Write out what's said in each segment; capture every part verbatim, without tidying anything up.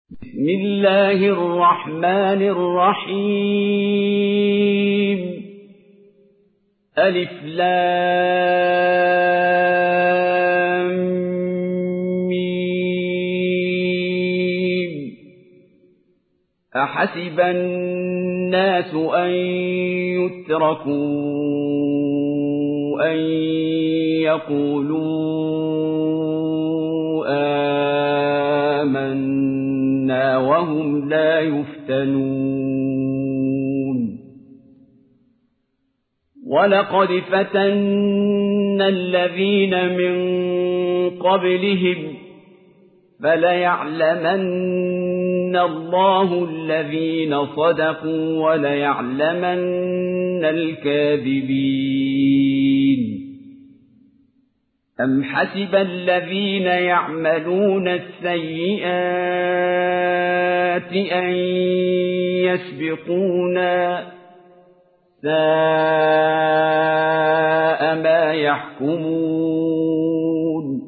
بسم الله الرحمن الرحيم ألف لام ميم أحسب الناس أن يتركوا أن يقولوا آمنا وهم لا يفتنون ولقد فتنا الذين من قبلهم فليعلمن الله الذين صدقوا وليعلمن الكاذبين أم حسب الذين يعملون السيئات أن يسبقونا ساء ما يحكمون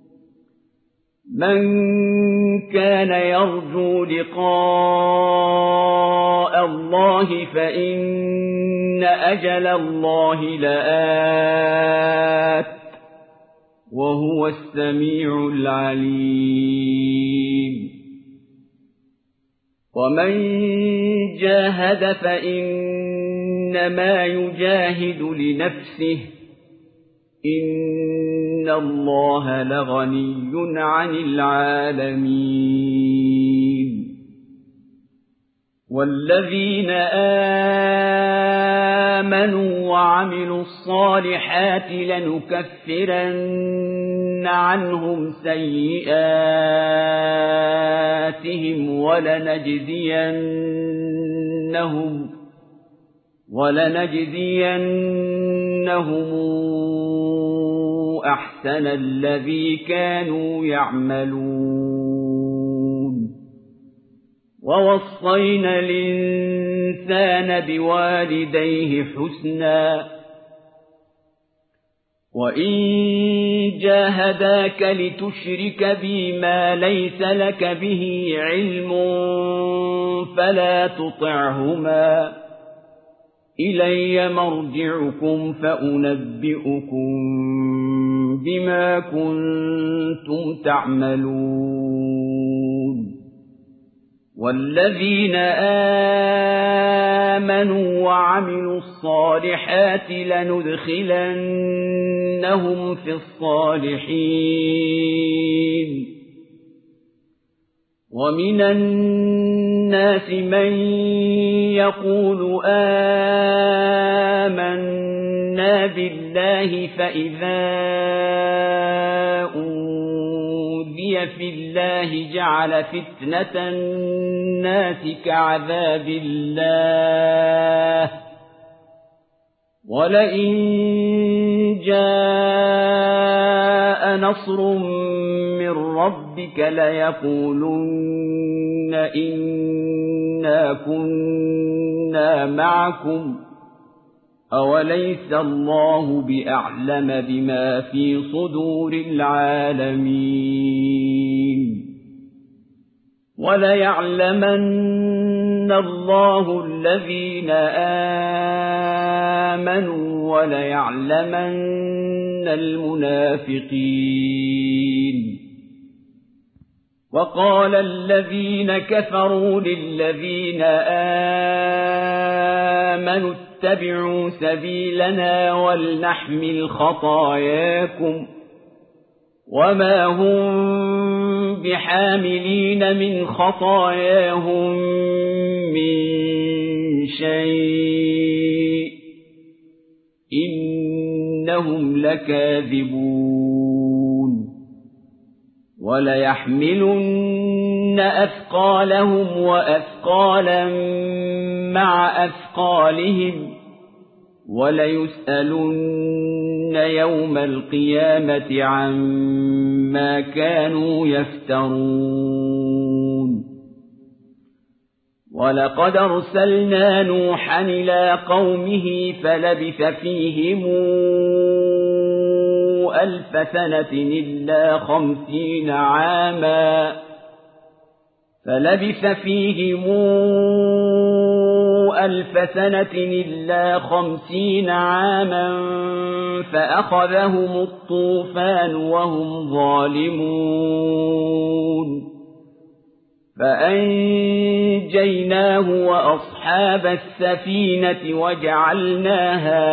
من كان يرجو لقاء الله فإن أجل الله لآت وهو السميع العليم ومن جاهد فإنما يجاهد لنفسه إن الله لغني عن العالمين والذين آمنوا وعملوا الصالحات لنكفرن عنهم سيئاتهم ولنجزينهم ولنجزينهم أحسن الذي كانوا يعملون ووصينا الإنسان بوالديه حسنا وإن جاهداك لتشرك بي ما ليس لك به علم فلا تطعهما إلي مرجعكم فأنبئكم بما كنتم تعملون والذين آمنوا وعملوا الصالحات لندخلنهم في الصالحين ومن الناس من يقول آمنا بالله فإذا أوذي في الله جعل فتنة الناس كعذاب الله ولئن جاء نصر من ربك ليقولن إنا كنا معكم أوليس الله بأعلم بما في صدور العالمين وليعلمن الله الذين آمنوا وليعلمن المنافقين وقال الذين كفروا للذين آمنوا اتبعوا سبيلنا ولنحمل خطاياكم وما هم بحاملين من خطاياهم من شيء إنهم لكاذبون وليحملن أثقالهم وأثقالا مع أثقالهم وليسألن يوم القيامة عما كانوا يفترون ولقد أرسلنا نوحا إلى قومه فلبث فيهم ألف سنة إلا خمسين عاما فلبث فيهم ألف سنة إلا خمسين عاما فأخذهم الطوفان وهم ظالمون فأنجيناه وأصحاب السفينة وجعلناها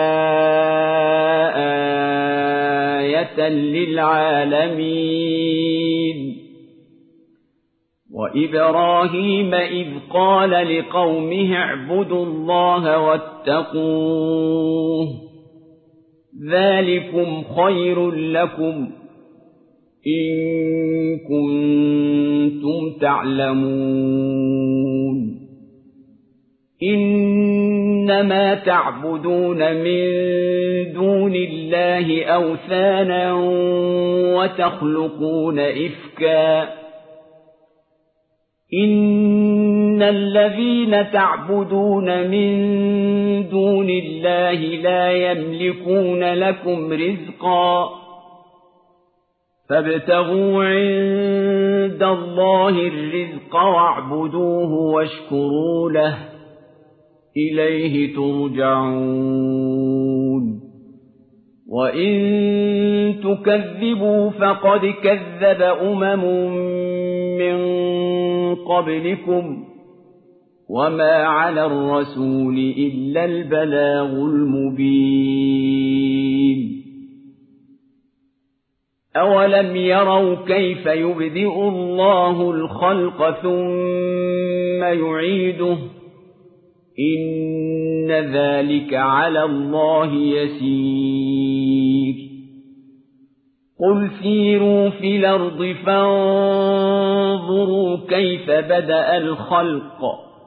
آية للعالمين وإبراهيم إذ قال لقومه اعبدوا الله واتقوه ذلكم خير لكم إن كنتم تعلمون إنما تعبدون من دون الله أوثانا وتخلقون إفكا إن الذين تعبدون من دون الله لا يملكون لكم رزقا فابتغوا عند الله الرزق واعبدوه واشكروا له إليه ترجعون وإن تكذبوا فقد كذب أمم من قبلكم وما على الرسول إلا البلاغ المبين أولم يروا كيف يبدئ الله الخلق ثم يعيده إن ذلك على الله يسير قل سيروا في الأرض فانظروا كيف بدأ الخلق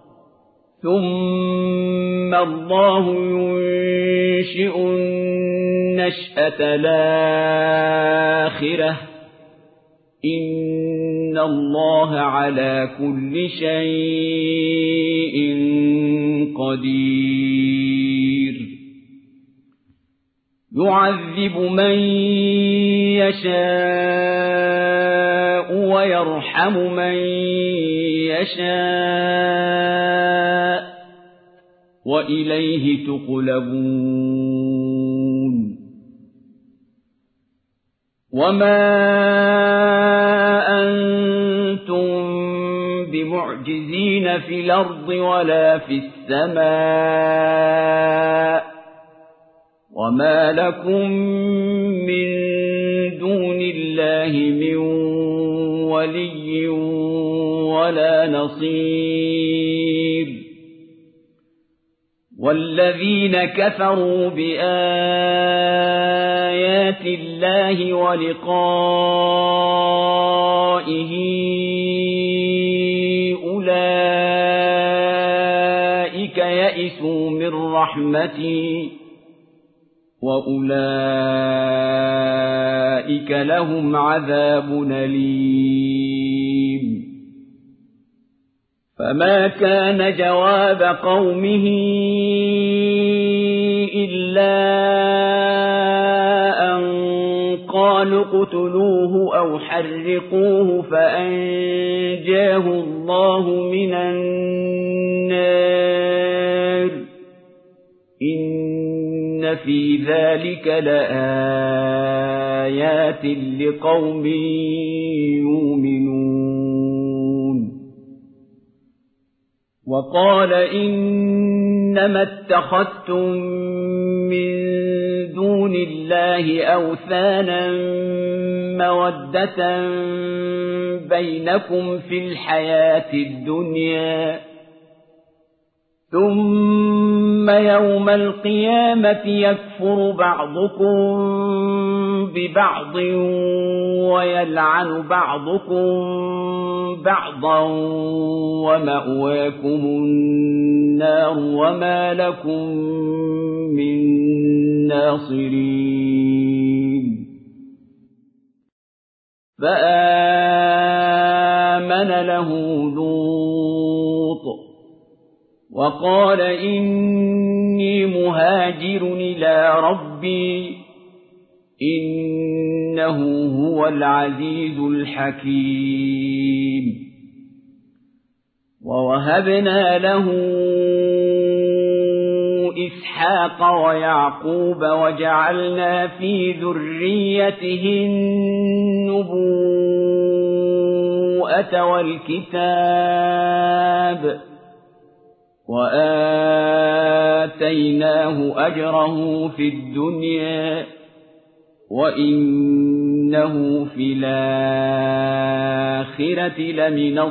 ثم الله ينشئ النشأة الآخرة إن الله على كل شيء قدير يعذب من يشاء ويرحم من يشاء وإليه تقلبون وما أنتم بمعجزين في الأرض ولا في السماء وما لكم من دون الله من ولي ولا نصير والذين كفروا بآيات الله ولقائه أولئك يئسوا من رحمتي وأولئك لهم عذاب أليم فما كان جواب قومه إلا أن قالوا اقتلوه أو حرقوه فأنجاه الله من النار إن في ذلك لآيات لقوم يؤمنون وقال إنما اتخذتم من دون الله أوثانا مودة بينكم في الحياة الدنيا ثم يوم القيامة يكفر بعضكم ببعض ويلعن بعضكم بعضا ومأواكم النار وما لكم من ناصرين فآمن له لوط وقال إني مهاجر إلى ربي إنه هو العزيز الحكيم ووهبنا له إسحاق ويعقوب وجعلنا في ذريته النبوءة والكتاب وآتيناه أجره في الدنيا وإنه في الآخرة لمن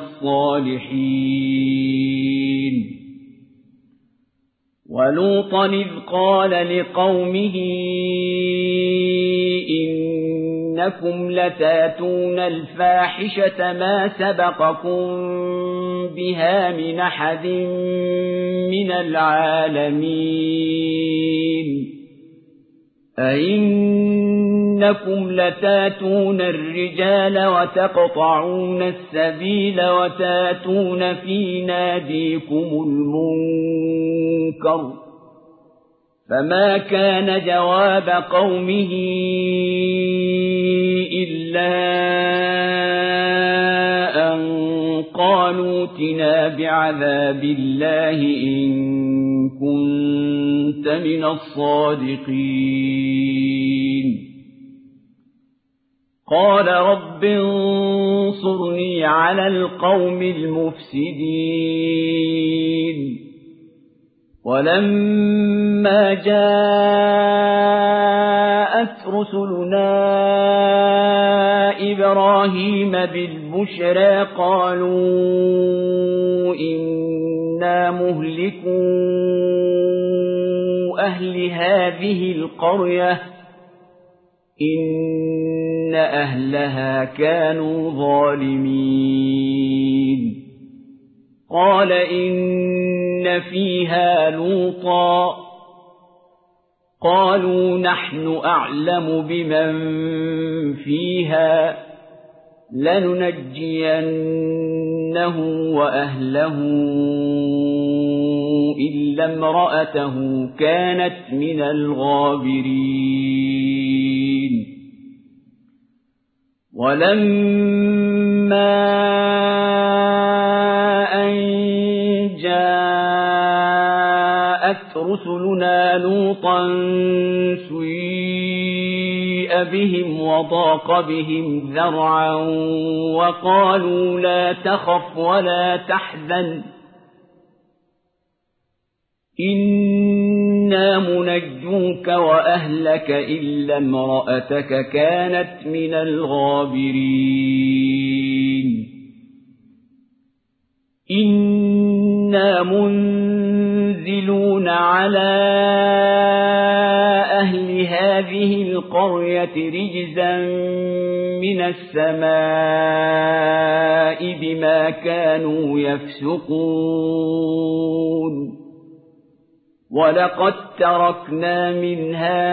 الصالحين ولوطا إذ قال لقومه إنكم لتاتون الفاحشة ما سبقكم بها من أحد من العالمين أئنكم لتاتون الرجال وتقطعون السبيل وتاتون في ناديكم المنكر فما كان جواب قومه إلا أن قالوا ائتنا بعذاب الله إن كنت من الصادقين قال رب انصرني على القوم المفسدين ولما جاءت رسلنا إبراهيم بالبشرى قالوا إنا مهلكو أهل هذه القرية إن أهلها كانوا ظالمين قال إن فيها لوطا قالوا نحن أعلم بمن فيها لننجينه وأهله إلا امرأته كانت من الغابرين ولما أن جاءت رسلنا لوطا سيء بهم وضاق بهم ذرعا وقالوا لا تخف ولا تحزن إنا منجوك وأهلك إلا امرأتك كانت من الغابرين إنا منزلون على أهل هذه القرية رجزا من السماء بما كانوا يفسقون ولقد تركنا منها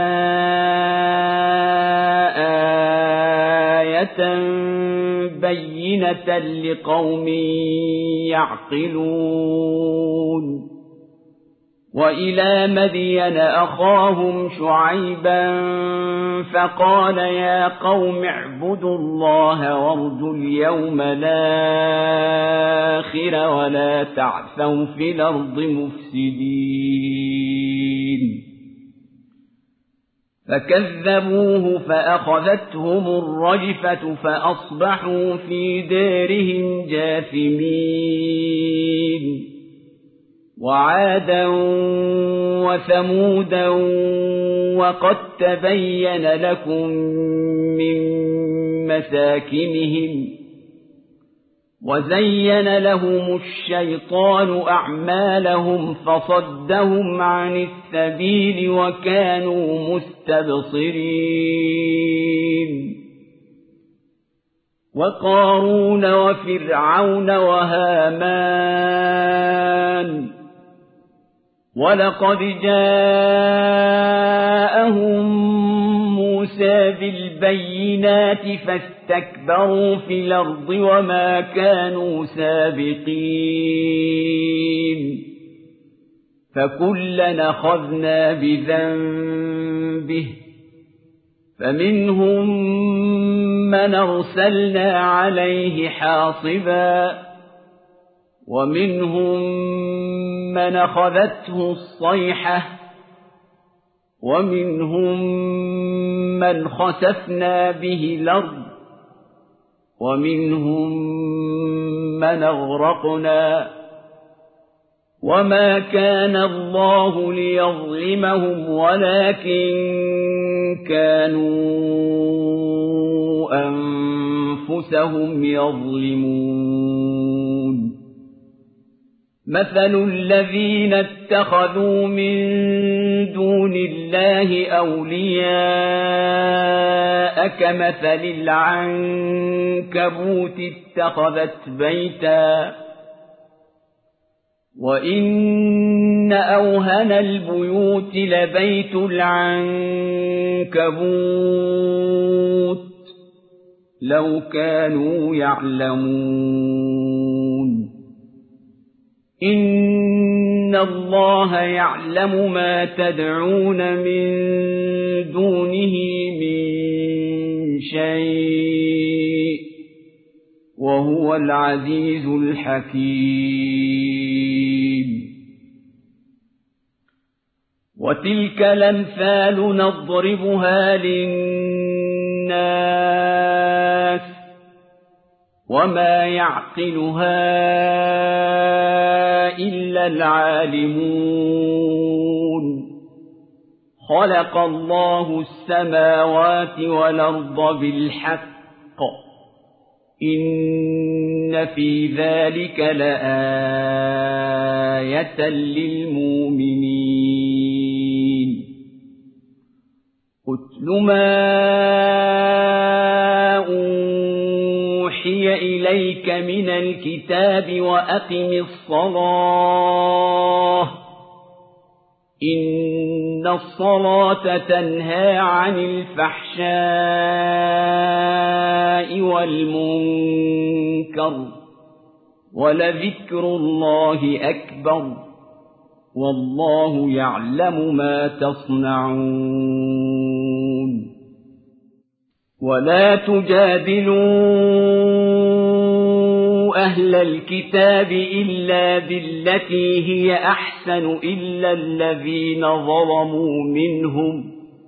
آية بينة لقوم يعقلون وإلى مدين أخاهم شعيبا فقال يا قوم اعبدوا الله وارجوا اليوم الآخر ولا تعثوا في الأرض مفسدين فكذبوه فأخذتهم الرجفة فأصبحوا في دارهم جاثمين وعادا وثمودا وقد تبين لكم من مساكنهم وزين لهم الشيطان أعمالهم فصدهم عن السبيل وكانوا مستبصرين وقارون وفرعون وهامان ولقد جاءهم موسى بالبينات فاستكبروا في الأرض وما كانوا سابقين فكلا أخذنا بذنبه فمنهم من أرسلنا عليه حاصبا ومنهم من أخذته الصيحة ومنهم من خسفنا به الأرض ومنهم من أغرقنا وما كان الله ليظلمهم ولكن كانوا أنفسهم يظلمون مثل الذين اتخذوا من دون الله أولياء كمثل العنكبوت اتخذت بيتا وإن أوهن البيوت لبيت العنكبوت لو كانوا يعلمون إن الله يعلم ما تدعون من دونه من شيء وهو العزيز الحكيم وتلك الأمثال نضربها للناس وما يعقلها إلا العالمون خلق الله السماوات والأرض بالحق إن في ذلك لآية للمؤمنين أتل ما أوحي إليك من الكتاب وأقم الصلاة إن الصلاة تنهى عن الفحشاء والمنكر ولذكر الله أكبر والله يعلم ما تصنعون ولا تجادلوا أهل الكتاب إلا بالتي هي أحسن إلا الذين ظلموا منهم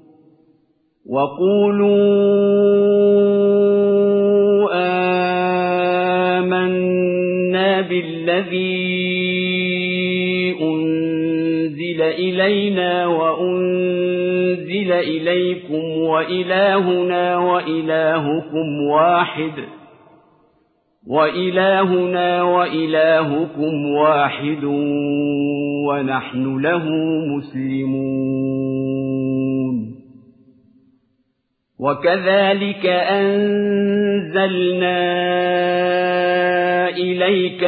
وقولوا آمنا بالذي أنزل إلينا وأنزل إليكم وإلهنا وإلهكم واحد وإلهنا وإلهكم واحد ونحن له مسلمون وكذلك أنزلنا إليك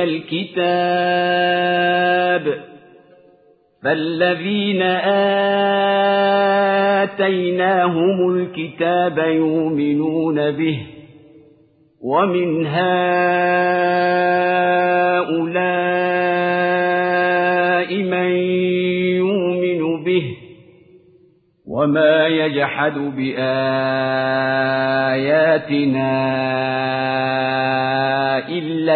الكتاب فالذين آتيناهم الكتاب يؤمنون به ومن هؤلاء من يؤمن به وما يجحد بآياتنا إلا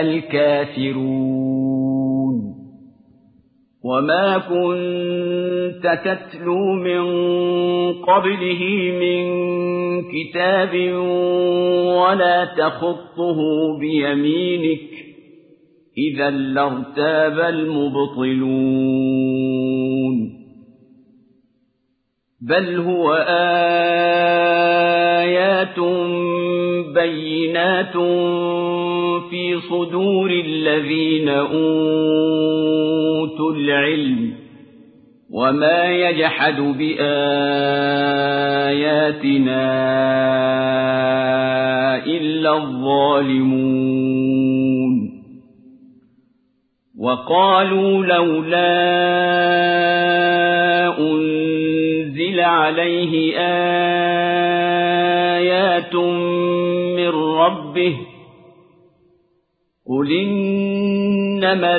الكافرون وما كنت تتلو من قبله من كتاب ولا تخطه بيمينك إذا لارتاب المبطلون بل هو آيات بينات في صدور الذين أوتوا العلم وما يجحد بآياتنا إلا الظالمون وقالوا لولا أنزل عليه آيات من ربه قل إنما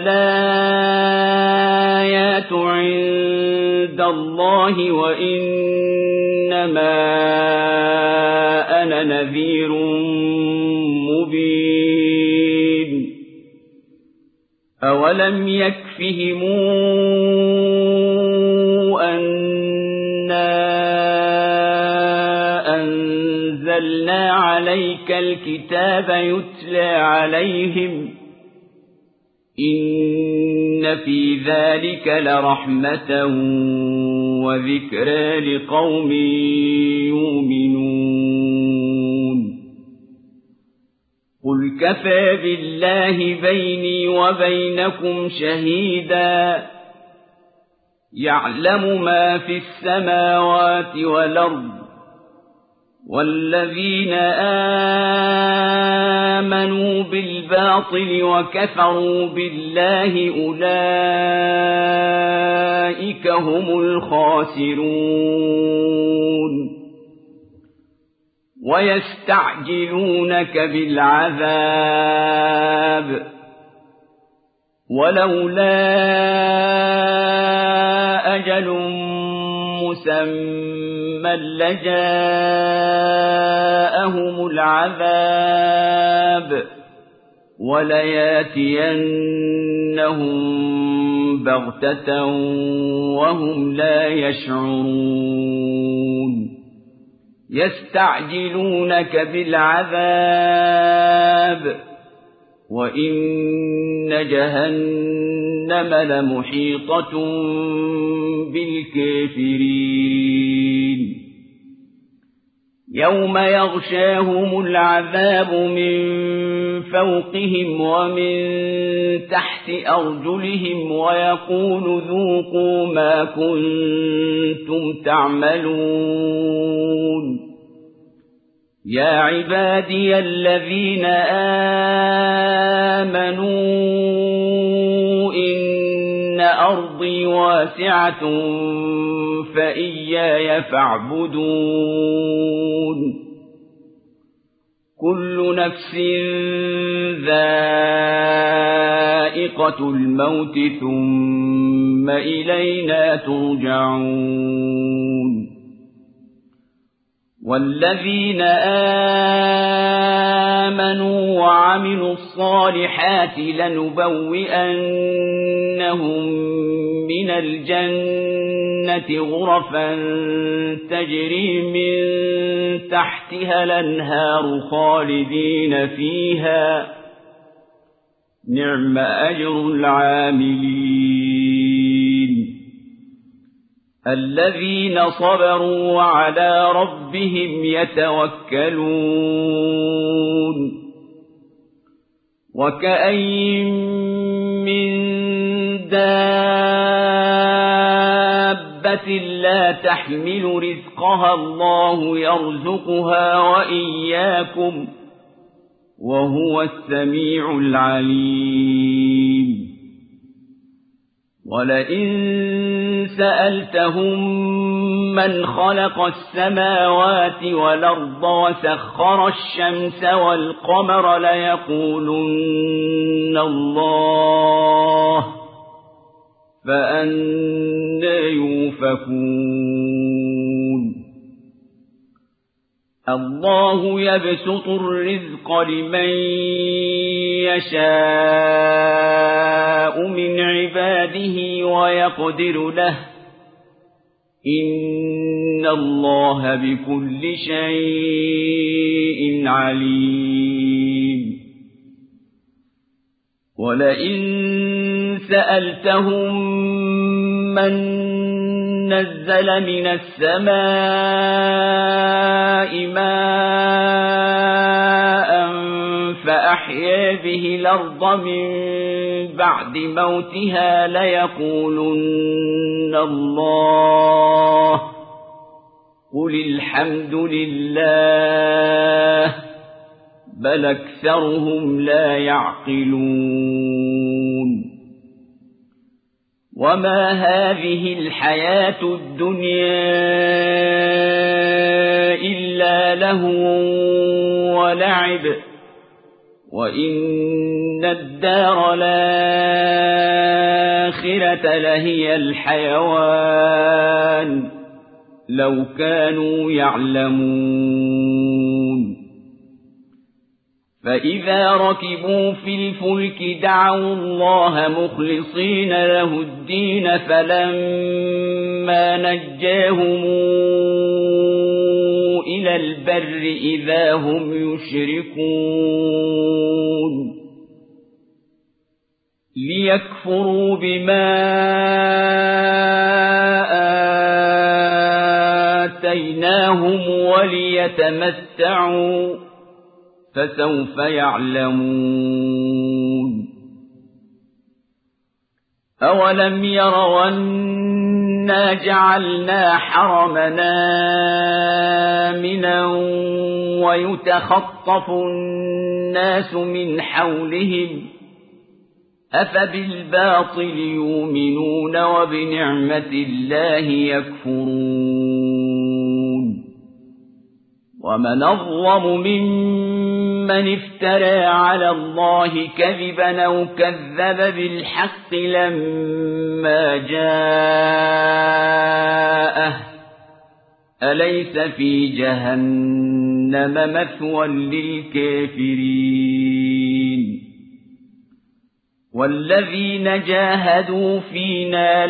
الآيات عند الله وإنما أنا نذير مبين أولم يكفهم أنا أنزلنا عليك الكتاب يتلى عليهم إن في ذلك لرحمة وذكرى لقوم يؤمنون قل كفى بالله بيني وبينكم شهيدا يعلم ما في السماوات والأرض والذين آمنوا بالباطل وكفروا بالله أولئك هم الخاسرون ويستعجلونك بالعذاب ولولا أجل مسمى لجاءهم العذاب ولياتينهم بغتة وهم لا يشعرون يستعجلونك بالعذاب وإن جهنم لمحيطة بالكافرين يوم يغشاهم العذاب من فوقهم ومن تحت أرجلهم ويقول ذوقوا ما كنتم تعملون يا عبادي الذين آمنوا إن أرضي واسعة فإياي فاعبدون كل نفس ذائقة الموت ثم إلينا ترجعون والذين آمنوا وعملوا الصالحات لنبوئنهم من الجنة غرفا تجري من تحتها الأنهار خالدين فيها نعم أجر العاملين الذين صبروا وعلى ربهم يتوكلون وكأين من دابة لا تحمل رزقها الله يرزقها وإياكم وهو السميع العليم ولئن سألتهم من خلق السماوات والأرض وسخر الشمس والقمر ليقولن الله فأنى يؤفكون الله يبسط الرزق لمن يشاء من عباده ويقدر له إن الله بكل شيء عليم ولئن سألتهم من نزل من السماء ماء فأحيا به الأرض من بعد موتها ليقولن الله قل الحمد لله بل أكثرهم لا يعقلون وما هذه الحياة الدنيا إلا لهو ولعب وإن الدار الآخرة لهي الحيوان لو كانوا يعلمون فإذا ركبوا في الفلك دعوا الله مخلصين له الدين فلما نجاهم إلى البر إذا هم يشركون ليكفروا بما آتيناهم وليتمتعوا فسوف يعلمون أولم يروا أنا جعلنا حرمنا آمنا ويتخطف الناس من حولهم أفبالباطل يؤمنون وبنعمة الله يكفرون ومن أظلم ممن افترى على الله كذبا أو كذب بالحق لما جاءه أليس في جهنم مثوى للكافرين والذين جاهدوا فينا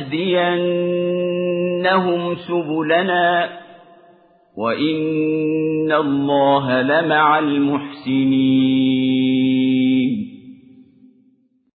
لنهدينهم سبلنا وإن الله لمع المحسنين